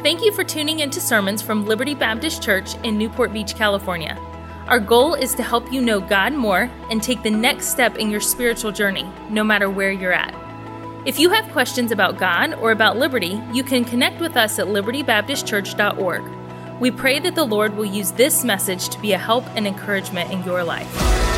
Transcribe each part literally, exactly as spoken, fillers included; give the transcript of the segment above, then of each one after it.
Thank you for tuning into sermons from Liberty Baptist Church in Newport Beach, California. Our goal is to help you know God more and take the next step in your spiritual journey, no matter where you're at. If you have questions about God or about Liberty, you can connect with us at liberty baptist church dot org. We pray that the Lord will use this message to be a help and encouragement in your life.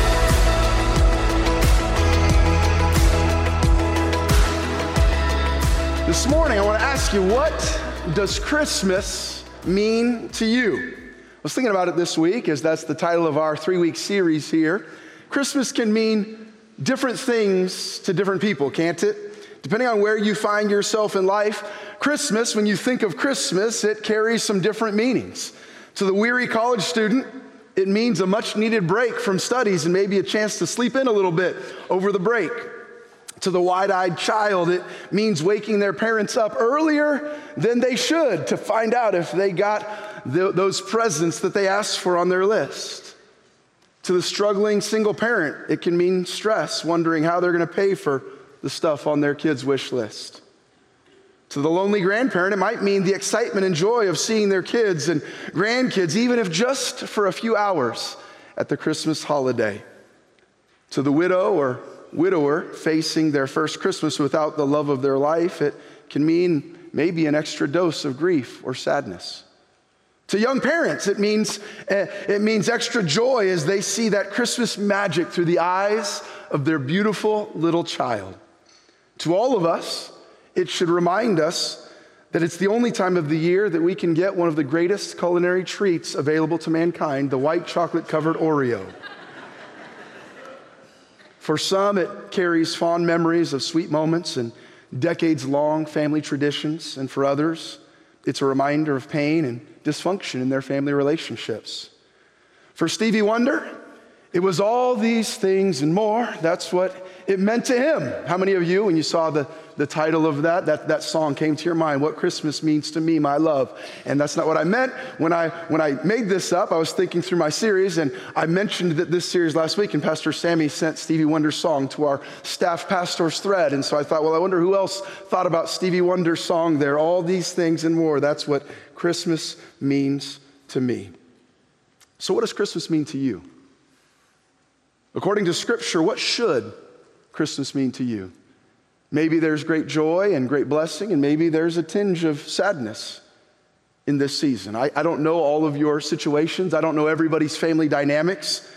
This morning, I want to ask you, what does Christmas mean to you? I was thinking about it this week, as that's the title of our three-week series here. Christmas can mean different things to different people, can't it? Depending on where you find yourself in life, Christmas, when you think of Christmas, it carries some different meanings. To the weary college student, it means a much-needed break from studies and maybe a chance to sleep in a little bit over the break. To the wide-eyed child, it means waking their parents up earlier than they should to find out if they got th- those presents that they asked for on their list. To the struggling single parent, it can mean stress, wondering how they're going to pay for the stuff on their kids' wish list. To the lonely grandparent, it might mean the excitement and joy of seeing their kids and grandkids, even if just for a few hours at the Christmas holiday. To the widow or widower facing their first Christmas without the love of their life, it can mean maybe an extra dose of grief or sadness. To young parents, it means uh, it means extra joy as they see that Christmas magic through the eyes of their beautiful little child. To all of us, it should remind us that it's the only time of the year that we can get one of the greatest culinary treats available to mankind, the white chocolate-covered Oreo. For some, it carries fond memories of sweet moments and decades-long family traditions. And for others, it's a reminder of pain and dysfunction in their family relationships. For Stevie Wonder, it was all these things and more. That's what it meant to him. How many of you, when you saw the, the title of that, that, that song came to your mind, What Christmas Means to Me, My Love? And that's not what I meant. When I when I made this up, I was thinking through my series, and I mentioned that this series last week, and Pastor Sammy sent Stevie Wonder's song to our staff pastor's thread. And so I thought, well, I wonder who else thought about Stevie Wonder's song there, all these things and more. That's what Christmas means to me. So what does Christmas mean to you? According to Scripture, what should Christmas mean to you? Maybe there's great joy and great blessing, and maybe there's a tinge of sadness in this season. I, I don't know all of your situations. I don't know everybody's family dynamics.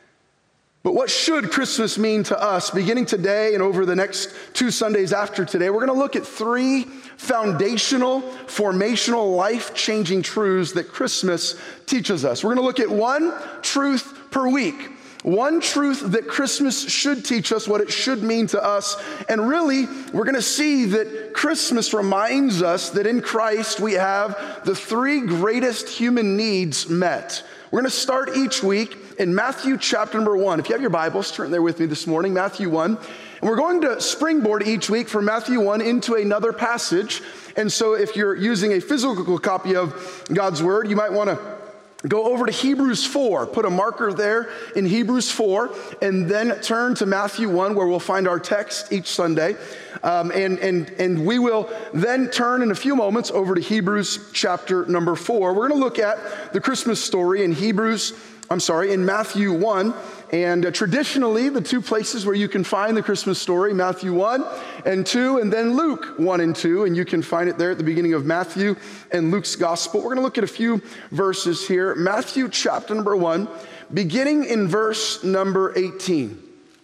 But what should Christmas mean to us? Beginning today and over the next two Sundays after today, we're going to look at three foundational, formational, life-changing truths that Christmas teaches us. We're going to look at one truth per week. One truth that Christmas should teach us, what it should mean to us. And really, we're going to see that Christmas reminds us that in Christ we have the three greatest human needs met. We're going to start each week in Matthew chapter number one. If you have your Bibles, turn there with me this morning, Matthew one. And we're going to springboard each week from Matthew one into another passage. And so if you're using a physical copy of God's Word, you might want to go over to Hebrews four, put a marker there in Hebrews four, and then turn to Matthew one, where we'll find our text each Sunday. Um, and, and, and we will then turn in a few moments over to Hebrews chapter number four. We're going to look at the Christmas story in Hebrews, I'm sorry, in Matthew one. And uh, traditionally, the two places where you can find the Christmas story, Matthew one and two, and then Luke one and two, and you can find it there at the beginning of Matthew and Luke's gospel. We're going to look at a few verses here. Matthew chapter number one, beginning in verse number eighteen.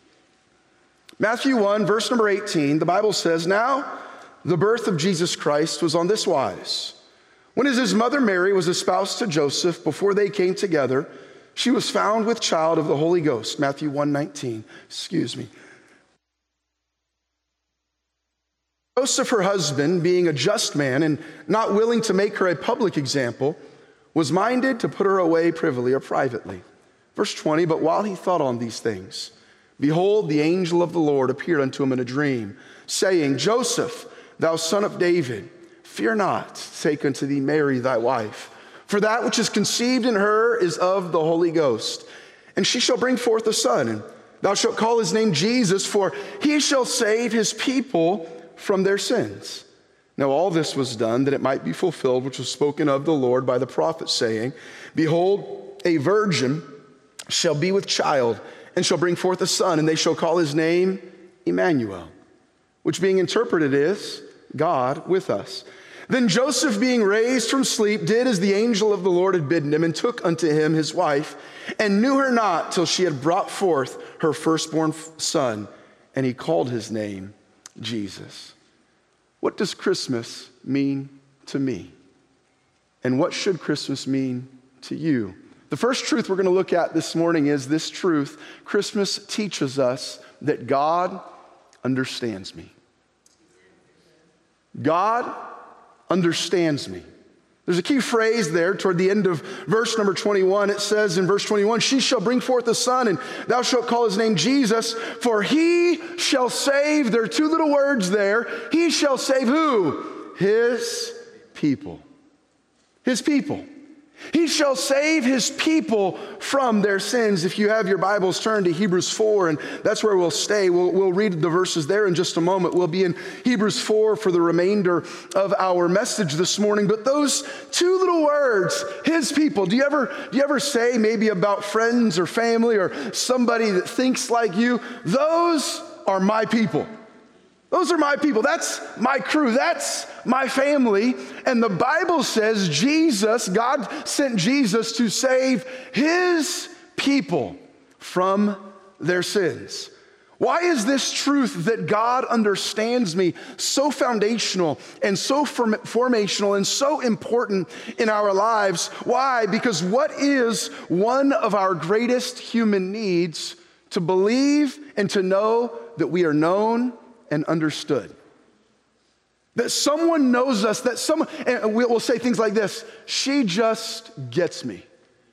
Matthew one, verse number eighteen, the Bible says, Now the birth of Jesus Christ was on this wise. When his mother Mary was espoused to Joseph, before they came together, she was found with child of the Holy Ghost. Matthew one nineteen, excuse me. Joseph, her husband, being a just man and not willing to make her a public example, was minded to put her away privily or privately. Verse twenty, but while he thought on these things, behold, the angel of the Lord appeared unto him in a dream, saying, Joseph, thou son of David, fear not to take unto thee Mary thy wife. For that which is conceived in her is of the Holy Ghost. And she shall bring forth a son, and thou shalt call his name Jesus, for he shall save his people from their sins. Now all this was done that it might be fulfilled, which was spoken of the Lord by the prophet, saying, Behold, a virgin shall be with child, and shall bring forth a son, and they shall call his name Emmanuel, which being interpreted is God with us. Then Joseph, being raised from sleep, did as the angel of the Lord had bidden him, and took unto him his wife, and knew her not till she had brought forth her firstborn son, and he called his name Jesus. What does Christmas mean to me? And what should Christmas mean to you? The first truth we're going to look at this morning is this truth. Christmas teaches us that God understands me. God understands me. There's a key phrase there toward the end of verse number twenty-one. It says in verse twenty-one, She shall bring forth a son, and thou shalt call his name Jesus, for he shall save. There are two little words there. He shall save who? His people. His people. He shall save his people from their sins. If you have your Bibles, turn to Hebrews four, and that's where we'll stay. We'll, we'll read the verses there in just a moment. We'll be in Hebrews four for the remainder of our message this morning. But those two little words, his people, do you ever, do you ever say maybe about friends or family or somebody that thinks like you, those are my people? Those are my people. That's my crew. That's my family. And the Bible says Jesus, God sent Jesus to save his people from their sins. Why is this truth that God understands me so foundational and so form- formational and so important in our lives? Why? Because what is one of our greatest human needs? To believe and to know that we are known and understood. That someone knows us, that someone, and we'll say things like this, she just gets me.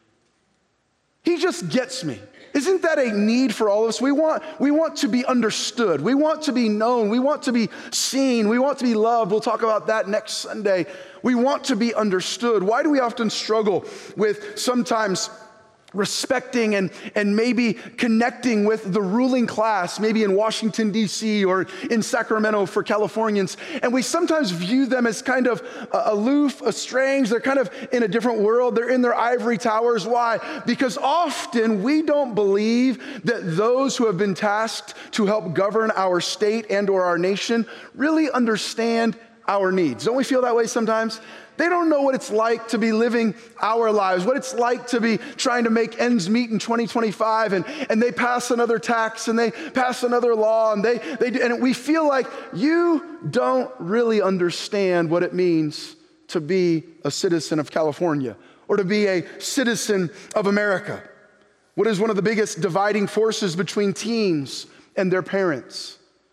He just gets me. Isn't that a need for all of us? We want, we want to be understood. We want to be known. We want to be seen. We want to be loved. We'll talk about that next Sunday. We want to be understood. Why do we often struggle with sometimes respecting and, and maybe connecting with the ruling class, maybe in Washington, D C or in Sacramento for Californians. And we sometimes view them as kind of uh, aloof, estranged. They're kind of in a different world. They're in their ivory towers. Why? Because often we don't believe that those who have been tasked to help govern our state and or our nation really understand our needs. Don't we feel that way sometimes? They don't know what it's like to be living our lives, what it's like to be trying to make ends meet in twenty twenty-five, and, and they pass another tax and they pass another law, and they, they do, and we feel like you don't really understand what it means to be a citizen of California or to be a citizen of America. What is one of the biggest dividing forces between teens and their parents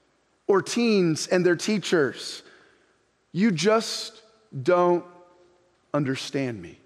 or teens and their teachers? You just don't understand me.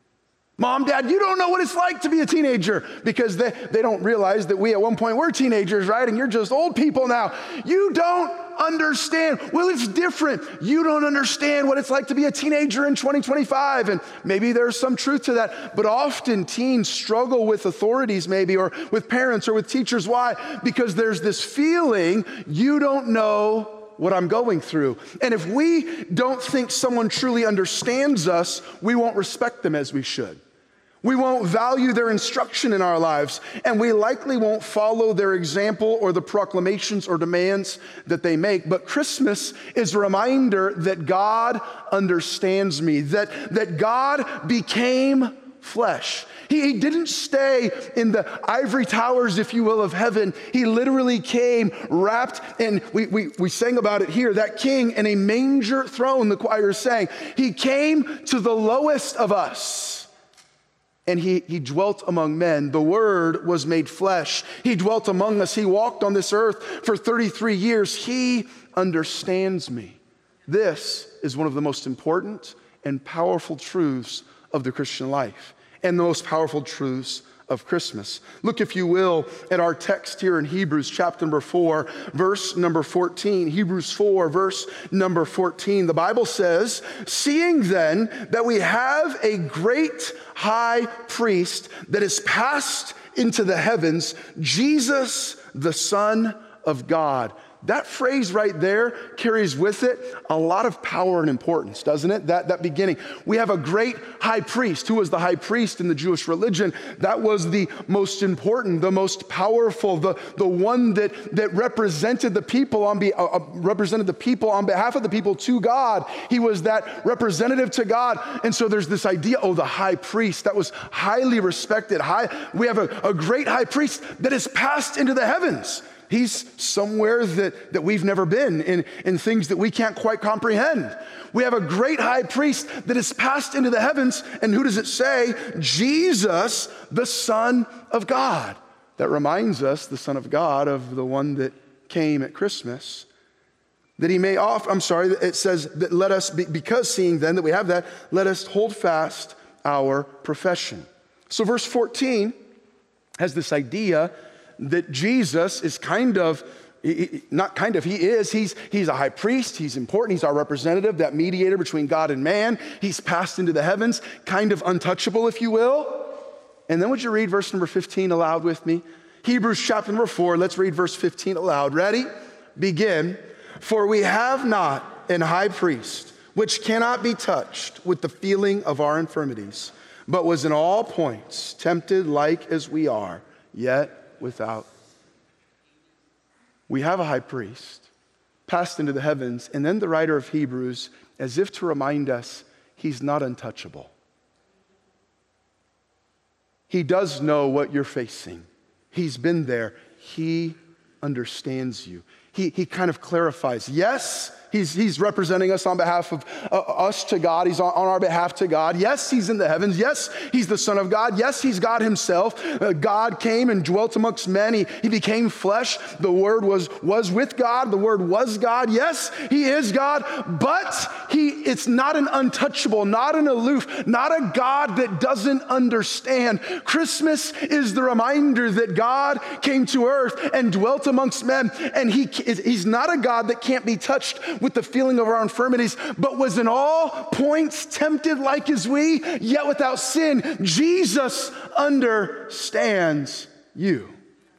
Mom, Dad, you don't know what it's like to be a teenager, because they, they don't realize that we at one point were teenagers, right? And you're just old people now. You don't understand. Well, it's different. You don't understand what it's like to be a teenager in twenty twenty-five. And maybe there's some truth to that. But often teens struggle with authorities maybe, or with parents or with teachers. Why? Because there's this feeling you don't know what I'm going through. And if we don't think someone truly understands us, we won't respect them as we should. We won't value their instruction in our lives, and we likely won't follow their example or the proclamations or demands that they make. But Christmas is a reminder that God understands me, that, that God became flesh. He, he didn't stay in the ivory towers, if you will, of heaven. He literally came wrapped, and we, we, we sang about it here, that king in a manger throne, the choir sang. He came to the lowest of us, and he, he dwelt among men. The Word was made flesh. He dwelt among us. He walked on this earth for thirty-three years. He understands me. This is one of the most important and powerful truths of the Christian life, and the most powerful truths of Christmas. Look, if you will, at our text here in Hebrews chapter number four, verse number fourteen. Hebrews four, verse number fourteen. The Bible says, seeing then that we have a great high priest that is passed into the heavens, Jesus, the Son of God. That phrase right there carries with it a lot of power and importance, doesn't it? That, that beginning. We have a great high priest. Who was the high priest in the Jewish religion? That was the most important, the most powerful, the, the one that, that represented the people on be, uh, represented the people on behalf of the people to God. He was that representative to God. And so there's this idea, oh, the high priest, that was highly respected. High, we have a, a great high priest that is passed into the heavens. He's somewhere that, that we've never been, in, in things that we can't quite comprehend. We have a great high priest that is passed into the heavens, and who does it say? Jesus, the Son of God. That reminds us, the Son of God, of the one that came at Christmas. That he may off, I'm sorry, it says that let us, because seeing then that we have that, let us hold fast our profession. So verse fourteen has this idea that Jesus is kind of, not kind of, he is, he's, he's a high priest, he's important, he's our representative, that mediator between God and man. He's passed into the heavens, kind of untouchable, if you will. And then would you read verse number fifteen aloud with me? Hebrews chapter number four, let's read verse fifteen aloud. Ready? Begin. For we have not an high priest which cannot be touched with the feeling of our infirmities, but was in all points tempted like as we are, yet without. We have a high priest passed into the heavens, and then the writer of Hebrews, as if to remind us, he's not untouchable. He does know what you're facing. He's been there. He understands you. He, he kind of clarifies, yes, He's, he's representing us on behalf of uh, us to God. He's on, on our behalf to God. Yes, he's in the heavens. Yes, he's the Son of God. Yes, he's God himself. Uh, God came and dwelt amongst men. He, he became flesh. The Word was, was with God. The Word was God. Yes, he is God, but he it's not an untouchable, not an aloof, not a God that doesn't understand. Christmas is the reminder that God came to earth and dwelt amongst men, and he, he's not a God that can't be touched with the feeling of our infirmities, but was in all points tempted like as we, yet without sin. Jesus understands you.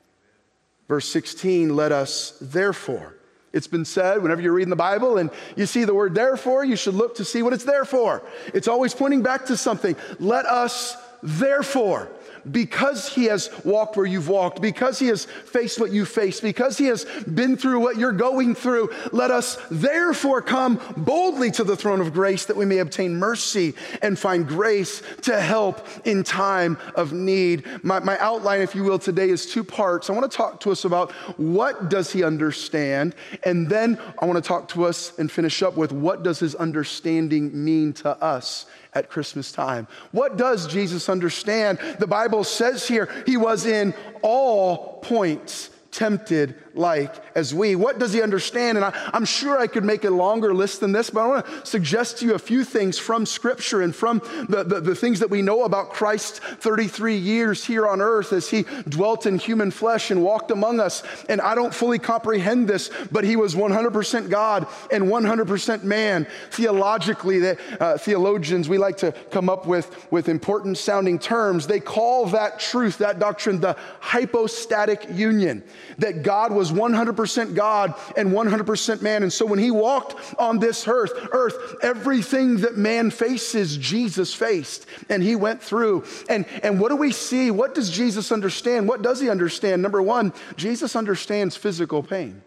Verse sixteen, let us therefore. It's been said whenever you're reading the Bible and you see the word therefore, you should look to see what it's there for. It's always pointing back to something. Let us therefore. Because he has walked where you've walked, because he has faced what you faced, because he has been through what you're going through, let us therefore come boldly to the throne of grace that we may obtain mercy and find grace to help in time of need. My, my outline, if you will, today is two parts. I want to talk to us about what does he understand, and then I want to talk to us and finish up with what does his understanding mean to us at Christmas time. What does Jesus understand? The Bible says here, he was in all points tempted like as we. What does he understand? And I, I'm sure I could make a longer list than this, but I want to suggest to you a few things from Scripture and from the, the, the things that we know about Christ's thirty-three years here on earth as he dwelt in human flesh and walked among us. And I don't fully comprehend this, but he was one hundred percent God and one hundred percent man. Theologically, the, uh, theologians, we like to come up with, with important sounding terms. They call that truth, that doctrine, the hypostatic union, that God was one hundred percent God and one hundred percent man. And so when he walked on this earth, earth, everything that man faces, Jesus faced, and he went through. And, and what do we see? What does Jesus understand? What does he understand? Number one, Jesus understands physical pain.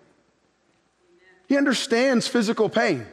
He understands physical pain.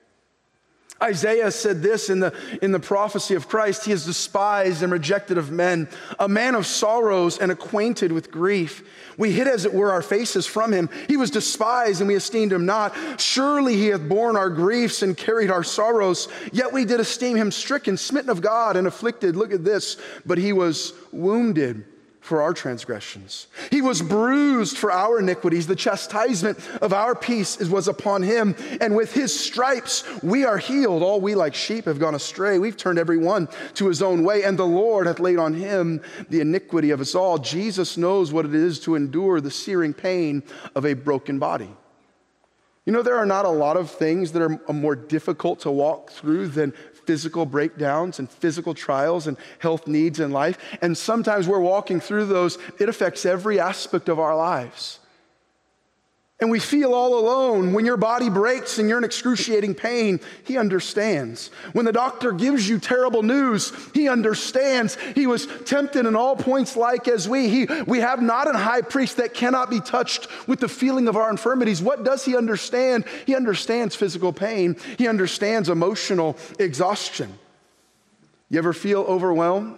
Isaiah said this in the, in the prophecy of Christ, he is despised and rejected of men, a man of sorrows and acquainted with grief. We hid as it were our faces from him. He was despised and we esteemed him not. Surely he hath borne our griefs and carried our sorrows. Yet we did esteem him stricken, smitten of God and afflicted. Look at this. But he was wounded for our transgressions. He was bruised for our iniquities. The chastisement of our peace was upon him. And with his stripes we are healed. All we like sheep have gone astray. We've turned every one to his own way. And the Lord hath laid on him the iniquity of us all. Jesus knows what it is to endure the searing pain of a broken body. You know, there are not a lot of things that are more difficult to walk through than physical breakdowns and physical trials and health needs in life. And sometimes we're walking through those. It affects every aspect of our lives. and we feel all alone. When your body breaks and you're in excruciating pain, he understands. When the doctor gives you terrible news, he understands. He was tempted in all points like as we. He, we have not a high priest that cannot be touched with the feeling of our infirmities. What does he understand? He understands physical pain. He understands emotional exhaustion. You ever feel overwhelmed?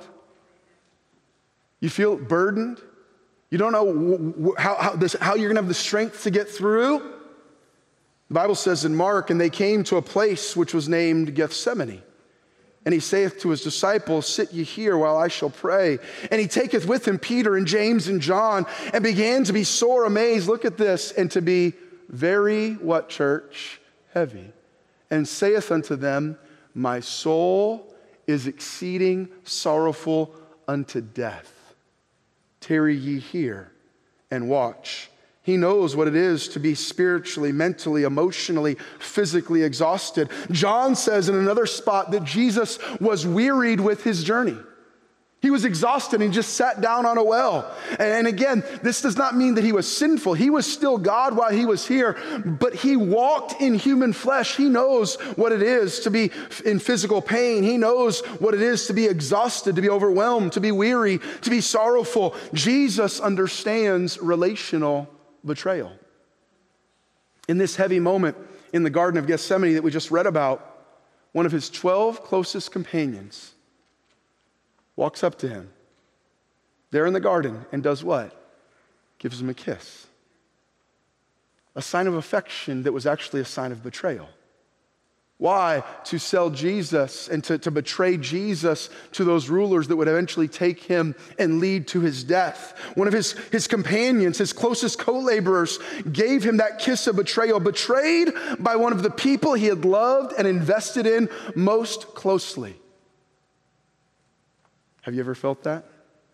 You feel burdened? You don't know how, how, this, how you're going to have the strength to get through? The Bible says in Mark, and they came to a place which was named Gethsemane. And he saith to his disciples, sit ye here while I shall pray. And he taketh with him Peter and James and John, and began to be sore amazed, look at this, and to be very, what church? Heavy. And saith unto them, my soul is exceeding sorrowful unto death. Tarry ye here and watch. He knows what it is to be spiritually, mentally, emotionally, physically exhausted. John says in another spot that Jesus was wearied with his journey. He was exhausted and just sat down on a well. And again, this does not mean that he was sinful. He was still God while he was here, but he walked in human flesh. He knows what it is to be in physical pain. He knows what it is to be exhausted, to be overwhelmed, to be weary, to be sorrowful. Jesus understands relational betrayal. In this heavy moment in the Garden of Gethsemane that we just read about, one of his twelve closest companions walks up to him there in the garden and does what? Gives him a kiss. A sign of affection that was actually a sign of betrayal. Why? To sell Jesus and to, to betray Jesus to those rulers that would eventually take him and lead to his death. One of his, his companions, his closest co-laborers, gave him that kiss of betrayal, betrayed by one of the people he had loved and invested in most closely. Have you ever felt that?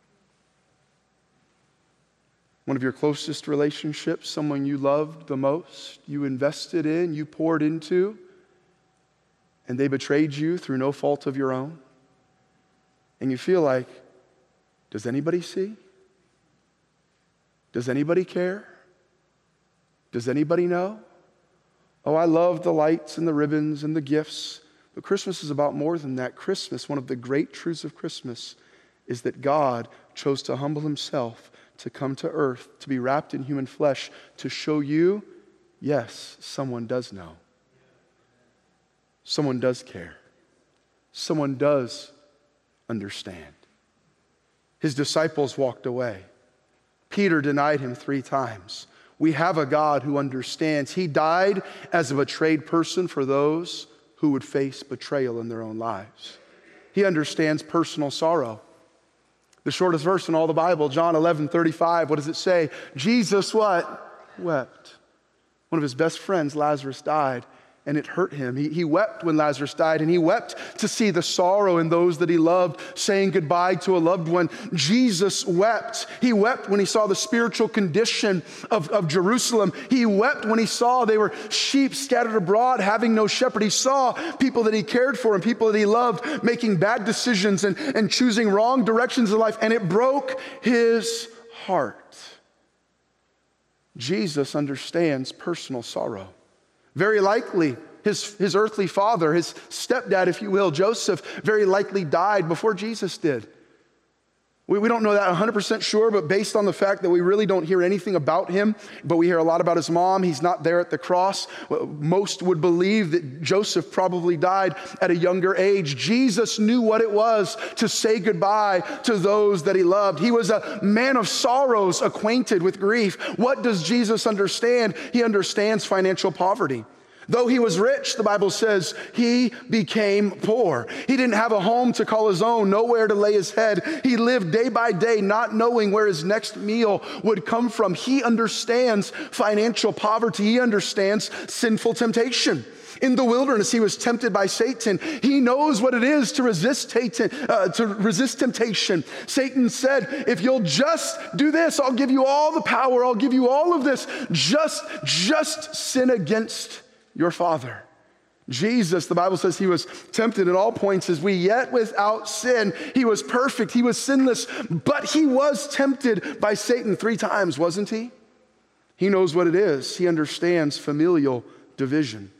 One of your closest relationships, someone you loved the most, you invested in, you poured into, and they betrayed you through no fault of your own. And you feel like, does anybody see? Does anybody care? Does anybody know? Oh, I love the lights and the ribbons and the gifts. But Christmas is about more than that. Christmas, one of the great truths of Christmas, is that God chose to humble himself, to come to earth, to be wrapped in human flesh, to show you, yes, someone does know. Someone does care. Someone does understand. His disciples walked away. Peter denied him three times. We have a God who understands. He died as a betrayed person for those who would face betrayal in their own lives. He understands personal sorrow. The shortest verse in all the Bible, John eleven thirty-five, what does it say? Jesus what? Wept. One of his best friends, Lazarus, died, and it hurt him. He, he wept when Lazarus died, and he wept to see the sorrow in those that he loved, saying goodbye to a loved one. Jesus wept. He wept when he saw the spiritual condition of, of Jerusalem. He wept when he saw they were sheep scattered abroad, having no shepherd. He saw people that he cared for and people that he loved making bad decisions and, and choosing wrong directions in life, and it broke his heart. Jesus understands personal sorrow. Very likely, his, his earthly father, his stepdad, if you will, Joseph, very likely died before Jesus did. We, we don't know that one hundred percent sure, but based on the fact that we really don't hear anything about him, but we hear a lot about his mom, he's not there at the cross. Most would believe that Joseph probably died at a younger age. Jesus knew what it was to say goodbye to those that he loved. He was a man of sorrows, acquainted with grief. What does Jesus understand? He understands financial poverty. Though he was rich, the Bible says, he became poor. He didn't have a home to call his own, nowhere to lay his head. He lived day by day, not knowing where his next meal would come from. He understands financial poverty. He understands sinful temptation. In the wilderness, he was tempted by Satan. He knows what it is to resist, Satan, uh, to resist temptation. Satan said, if you'll just do this, I'll give you all the power. I'll give you all of this. Just, just sin against your father. Jesus, the Bible says he was tempted at all points as we, yet without sin. He was perfect. He was sinless, but he was tempted by Satan three times, wasn't he? He knows what it is. He understands familial division.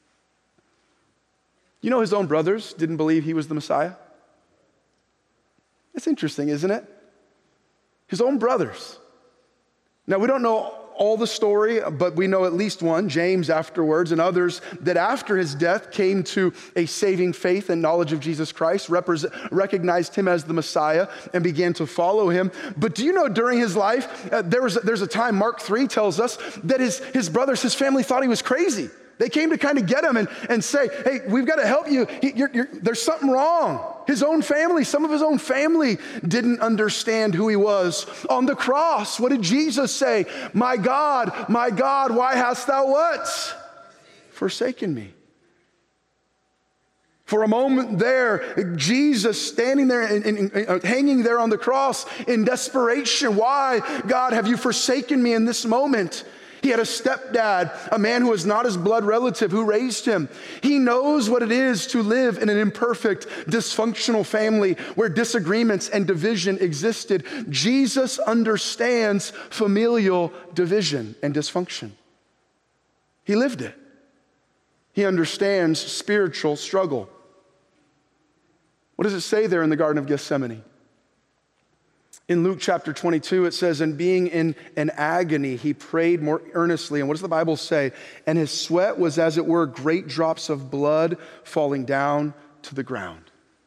You know, his own brothers didn't believe he was the Messiah. It's interesting, isn't it? His own brothers. Now, we don't know all the story, but we know at least one, James afterwards, and others that after his death came to a saving faith and knowledge of Jesus Christ, represent, recognized him as the Messiah, and began to follow him. But do you know during his life, uh, there was, there's a time, Mark three tells us, that his, his brothers, his family thought he was crazy. They came to kind of get him and, and say, hey, we've got to help you. He, you're, you're, there's something wrong. His own family, some of his own family didn't understand who he was. On the cross, what did Jesus say? My God, my God, why hast thou what? Forsaken me. For a moment there, Jesus standing there and, and, and hanging there on the cross in desperation. Why, God, have you forsaken me in this moment? He had a stepdad, a man who was not his blood relative, who raised him. He knows what it is to live in an imperfect, dysfunctional family where disagreements and division existed. Jesus understands familial division and dysfunction. He lived it. He understands spiritual struggle. What does it say there in the Garden of Gethsemane? In Luke chapter twenty-two, it says, and being in an agony, he prayed more earnestly. And what does the Bible say? And his sweat was, as it were, great drops of blood falling down to the ground.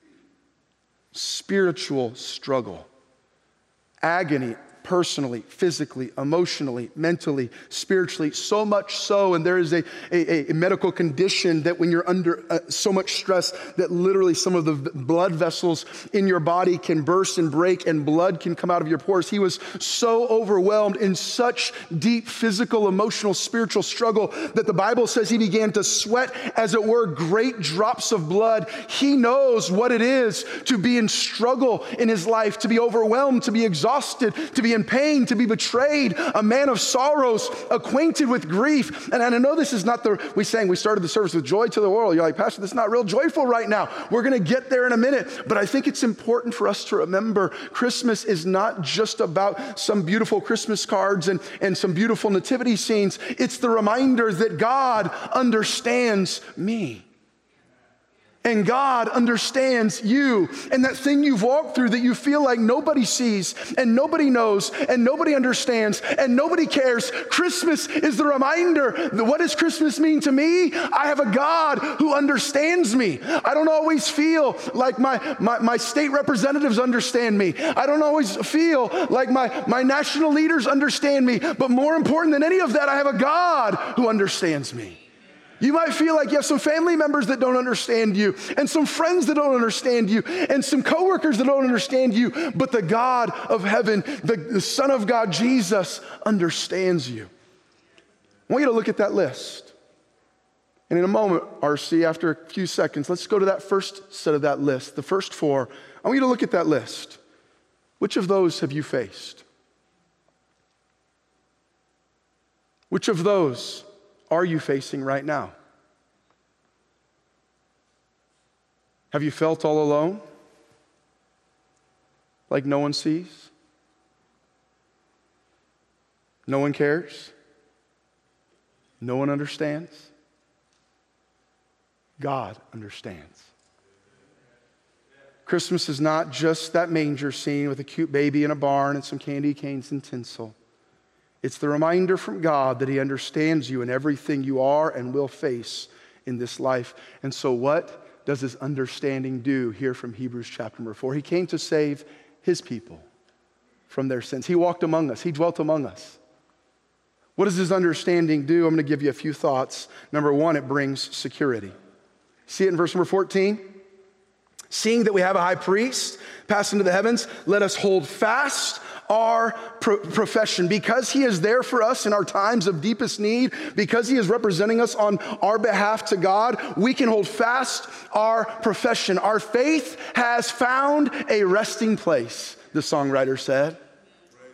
Spiritual struggle, agony, personally, physically, emotionally, mentally, spiritually, so much so, and there is a, a, a medical condition that when you're under uh, so much stress that literally some of the blood vessels in your body can burst and break and blood can come out of your pores. He was so overwhelmed in such deep physical, emotional, spiritual struggle that the Bible says he began to sweat, as it were, great drops of blood. He knows what it is to be in struggle in his life, to be overwhelmed, to be exhausted, to be in pain, to be betrayed, a man of sorrows, acquainted with grief. And I know this is not the, we sang, we started the service with joy to the world. You're like, Pastor, this is not real joyful right now. We're going to get there in a minute. But I think it's important for us to remember Christmas is not just about some beautiful Christmas cards and, and some beautiful nativity scenes. It's the reminder that God understands me. And God understands you. And that thing you've walked through that you feel like nobody sees and nobody knows and nobody understands and nobody cares. Christmas is the reminder that what does Christmas mean to me? I have a God who understands me. I don't always feel like my, my, my state representatives understand me. I don't always feel like my, my national leaders understand me. But more important than any of that, I have a God who understands me. You might feel like you have some family members that don't understand you, and some friends that don't understand you, and some coworkers that don't understand you, but the God of heaven, the, the Son of God, Jesus, understands you. I want you to look at that list. And in a moment, R C, after a few seconds, let's go to that first set of that list, the first four. I want you to look at that list. Which of those have you faced? Which of those are you facing right now? Have you felt all alone? Like no one sees? No one cares? No one understands? God understands. Christmas is not just that manger scene with a cute baby in a barn and some candy canes and tinsel. It's the reminder from God that he understands you in everything you are and will face in this life. And so what does his understanding do here from Hebrews chapter number four? He came to save his people from their sins. He walked among us. He dwelt among us. What does his understanding do? I'm going to give you a few thoughts. Number one, it brings security. See it in verse number fourteen? Seeing that we have a high priest pass into the heavens, let us hold fast our pro- profession. Because he is there for us in our times of deepest need, because he is representing us on our behalf to God, we can hold fast our profession. Our faith has found a resting place, the songwriter said.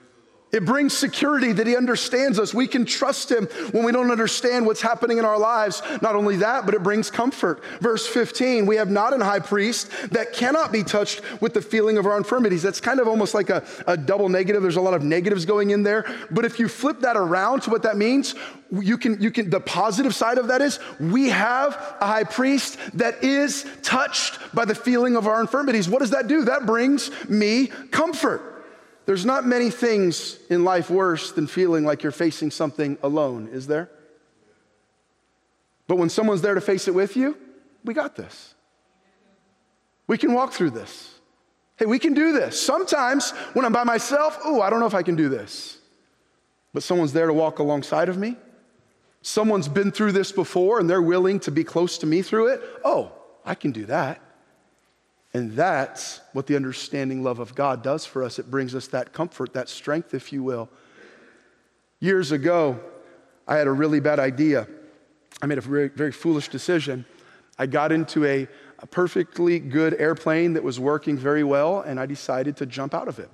It brings security that he understands us. We can trust him when we don't understand what's happening in our lives. Not only that, but it brings comfort. Verse fifteen, we have not a high priest that cannot be touched with the feeling of our infirmities. That's kind of almost like a, a double negative. There's a lot of negatives going in there. But if you flip that around to what that means, you can, you can, the positive side of that is we have a high priest that is touched by the feeling of our infirmities. What does that do? That brings me comfort. There's not many things in life worse than feeling like you're facing something alone, is there? But when someone's there to face it with you, we got this. We can walk through this. Hey, we can do this. Sometimes when I'm by myself, oh, I don't know if I can do this. But someone's there to walk alongside of me. Someone's been through this before and they're willing to be close to me through it. Oh, I can do that. And that's what the understanding love of God does for us. It brings us that comfort, that strength, if you will. Years ago, I had a really bad idea. I made a very, very foolish decision. I got into a, a perfectly good airplane that was working very well, and I decided to jump out of it.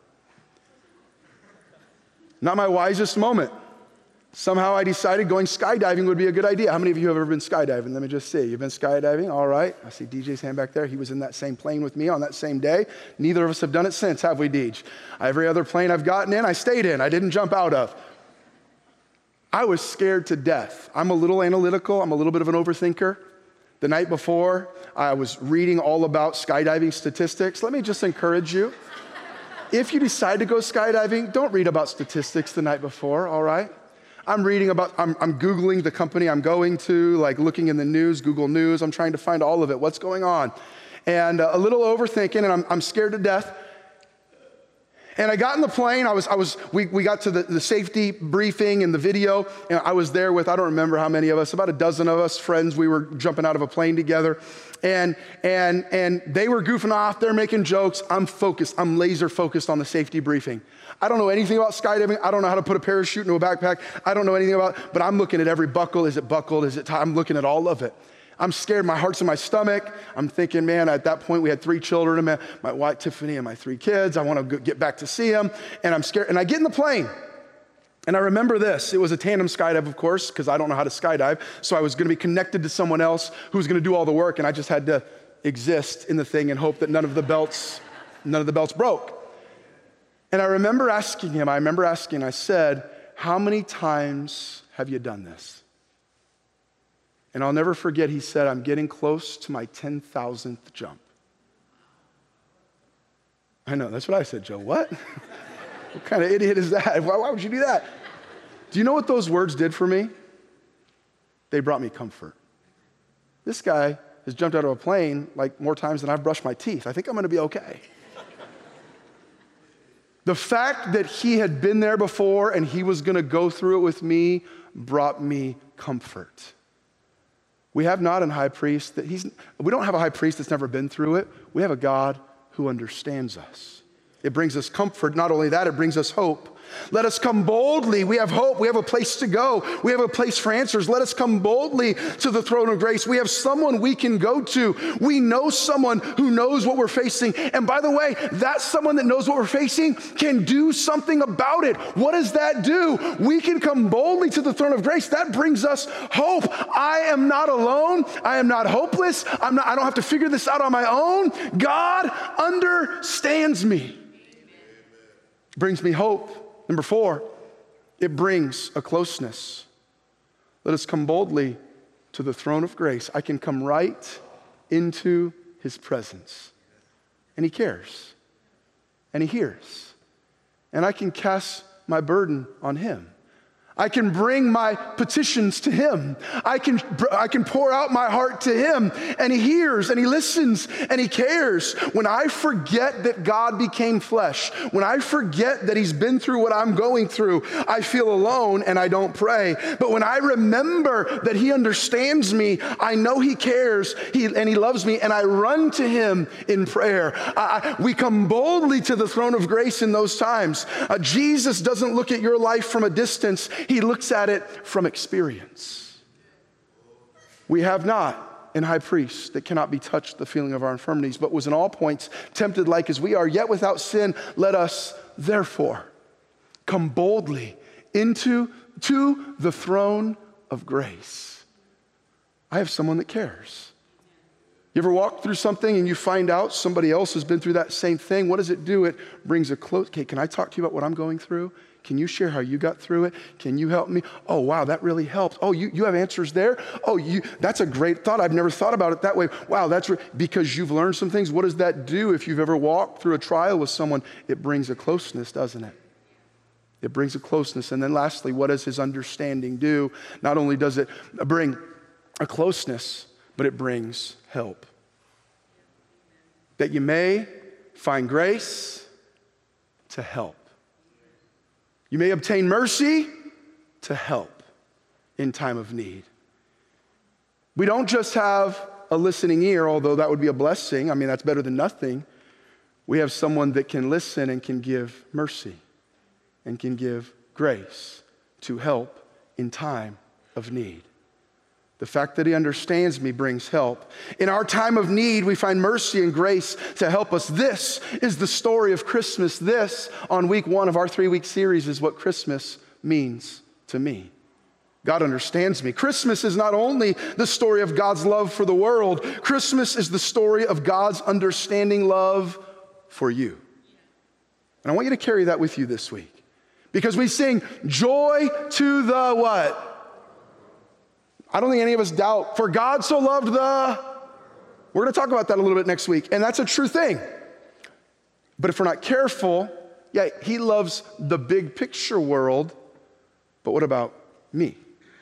Not my wisest moment. Somehow I decided going skydiving would be a good idea. How many of you have ever been skydiving? Let me just see. You've been skydiving? All right. I see D J's hand back there. He was in that same plane with me on that same day. Neither of us have done it since, have we, Deej? Every other plane I've gotten in, I stayed in. I didn't jump out of. I was scared to death. I'm a little analytical. I'm a little bit of an overthinker. The night before, I was reading all about skydiving statistics. Let me just encourage you. If you decide to go skydiving, don't read about statistics the night before, all right? I'm reading about, I'm, I'm Googling the company I'm going to, like looking in the news, Google News. I'm trying to find all of it. What's going on? And uh, a little overthinking, and I'm, I'm scared to death. And I got in the plane. I was, I was, we, we got to the, the safety briefing and the video, and I was there with, I don't remember how many of us, about a dozen of us friends. We were jumping out of a plane together, and and and they were goofing off. They're making jokes. I'm focused. I'm laser focused on the safety briefing. I don't know anything about skydiving. I don't know how to put a parachute into a backpack. I don't know anything about, but I'm looking at every buckle. Is it buckled? Is it tight? I'm looking at all of it. I'm scared. My heart's in my stomach. I'm thinking, man, at that point we had three children, my, my wife, Tiffany, and my three kids. I want to get back to see them, and I'm scared. And I get in the plane, and I remember this. It was a tandem skydive, of course, because I don't know how to skydive. So I was going to be connected to someone else who was going to do all the work, and I just had to exist in the thing and hope that none of the belts, none of the belts broke. And I remember asking him, I remember asking, I said, how many times have you done this? And I'll never forget, he said, I'm getting close to my ten thousandth jump. I know, that's what I said, Joe. What? What kind of idiot is that? Why, why would you do that? Do you know what those words did for me? They brought me comfort. This guy has jumped out of a plane like more times than I've brushed my teeth. I think I'm going to be okay. The fact that he had been there before and he was going to go through it with me brought me comfort. We have not a high priest that he's, we don't have a high priest that's never been through it. We have a God who understands us. It brings us comfort. Not only that, it brings us hope. Let us come boldly. We have hope. We have a place to go. We have a place for answers. Let us come boldly to the throne of grace. We have someone we can go to. We know someone who knows what we're facing. And by the way, that someone that knows what we're facing can do something about it. What does that do? We can come boldly to the throne of grace. That brings us hope. I am not alone. I am not hopeless. I'm not, I don't have to figure this out on my own. God understands me. Brings me hope. Number four, it brings a closeness. Let us come boldly to the throne of grace. I can come right into his presence. And he cares. And he hears. And I can cast my burden on him. I can bring my petitions to him. I can, I can pour out my heart to him, and he hears and he listens and he cares. When I forget that God became flesh, when I forget that he's been through what I'm going through, I feel alone and I don't pray. But when I remember that he understands me, I know he cares he, and he loves me, and I run to him in prayer. I, we come boldly to the throne of grace in those times. Uh, Jesus doesn't look at your life from a distance. He looks at it from experience. We have not an high priest that cannot be touched the feeling of our infirmities, but was in all points tempted like as we are, yet without sin. Let us therefore Come boldly into to the throne of grace. I have someone that cares. You ever walk through something and you find out somebody else has been through that same thing? What does it do? It brings a close, okay, can I talk to you about what I'm going through? Can you share how you got through it? Can you help me? Oh, wow, that really helps. Oh, you, you have answers there? Oh, you that's a great thought. I've never thought about it that way. Wow, that's re-. Because you've learned some things. What does that do if you've ever walked through a trial with someone? It brings a closeness, doesn't it? It brings a closeness. And then lastly, what does his understanding do? Not only does it bring a closeness, but it brings help. That you may find grace to help. You may obtain mercy to help in time of need. We don't just have a listening ear, although that would be a blessing. I mean, that's better than nothing. We have someone that can listen and can give mercy and can give grace to help in time of need. The fact that he understands me brings help. In our time of need, we find mercy and grace to help us. This is the story of Christmas. This, on week one of our three-week series, is what Christmas means to me. God understands me. Christmas is not only the story of God's love for the world, Christmas is the story of God's understanding love for you. And I want you to carry that with you this week. Because we sing, joy to the what? I don't think any of us doubt, for God so loved the, we're going to talk about that a little bit next week, and that's a true thing. But if we're not careful, yeah, he loves the big picture world, but what about me?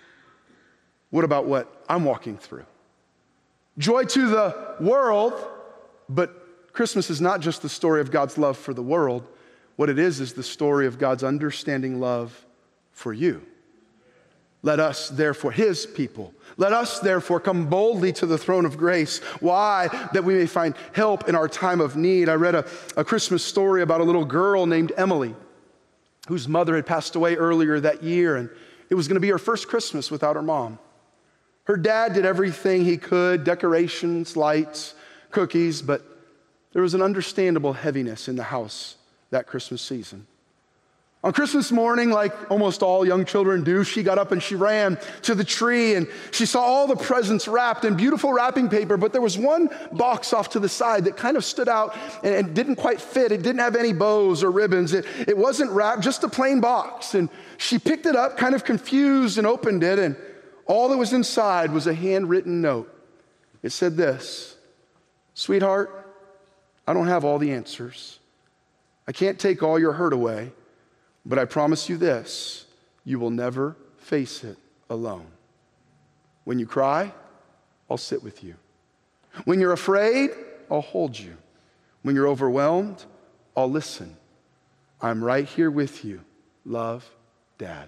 What about what I'm walking through? Joy to the world, but Christmas is not just the story of God's love for the world. What it is is the story of God's understanding love for you. Let us, therefore, his people, let us, therefore, come boldly to the throne of grace. Why? That we may find help in our time of need. I read a, a Christmas story about a little girl named Emily, whose mother had passed away earlier that year, and it was going to be her first Christmas without her mom. Her dad did everything he could, decorations, lights, cookies, but there was an understandable heaviness in the house that Christmas season. On Christmas morning, like almost all young children do, she got up and she ran to the tree and she saw all the presents wrapped in beautiful wrapping paper, but there was one box off to the side that kind of stood out and, and didn't quite fit. It didn't have any bows or ribbons. It, it wasn't wrapped, just a plain box. And she picked it up, kind of confused, and opened it, and all that was inside was a handwritten note. It said this, "Sweetheart, I don't have all the answers. I can't take all your hurt away. But I promise you this, you will never face it alone. When you cry, I'll sit with you. When you're afraid, I'll hold you. When you're overwhelmed, I'll listen. I'm right here with you. Love, Dad."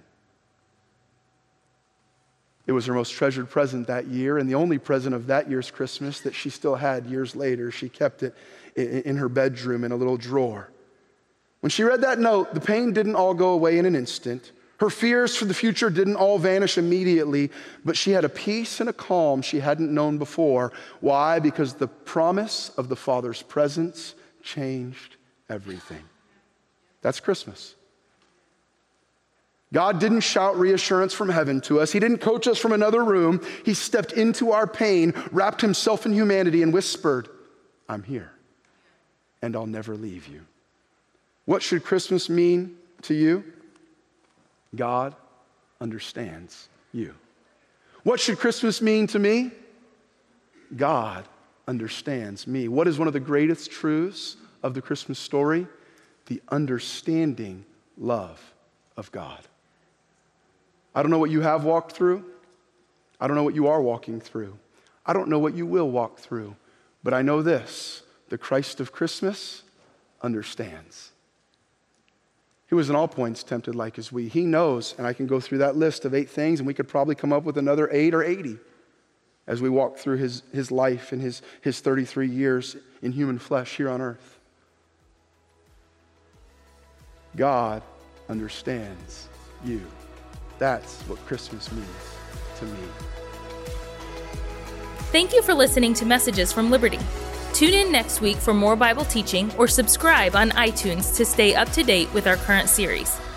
It was her most treasured present that year, and the only present of that year's Christmas that she still had years later. She kept it in her bedroom in a little drawer. When she read that note, the pain didn't all go away in an instant. Her fears for the future didn't all vanish immediately, but she had a peace and a calm she hadn't known before. Why? Because the promise of the Father's presence changed everything. That's Christmas. God didn't shout reassurance from heaven to us. He didn't coach us from another room. He stepped into our pain, wrapped himself in humanity, and whispered, "I'm here, and I'll never leave you." What should Christmas mean to you? God understands you. What should Christmas mean to me? God understands me. What is one of the greatest truths of the Christmas story? The understanding love of God. I don't know what you have walked through. I don't know what you are walking through. I don't know what you will walk through. But I know this, the Christ of Christmas understands. He was in all points tempted like as we. He knows, and I can go through that list of eight things, and we could probably come up with another eight or eighty as we walk through his, his life and his, his thirty-three years in human flesh here on earth. God understands you. That's what Christmas means to me. Thank you for listening to Messages from Liberty. Tune in next week for more Bible teaching or subscribe on iTunes to stay up to date with our current series.